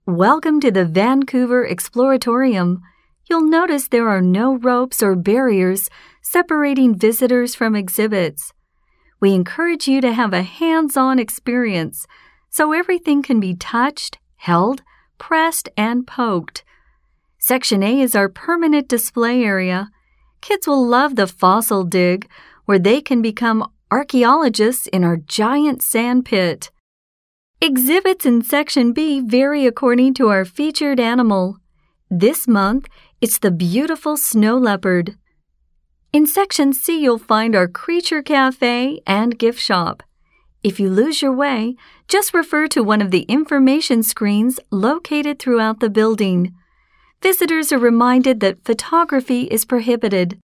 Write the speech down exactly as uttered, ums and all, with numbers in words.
Welcome to the Vancouver Exploratorium. You'll notice there are no ropes or barriers separating visitors from exhibits. We encourage you to have a hands-on experience so everything can be touched, held, pressed, and poked. Section A is our permanent display area. Kids will love the fossil dig, where they can become archaeologists in our giant sand pit. Exhibits in Section B vary according to our featured animal. This month, it's the beautiful snow leopard. In Section C, you'll find our creature cafe and gift shop. If you lose your way, just refer to one of the information screens located throughout the building. Visitors are reminded that photography is prohibited.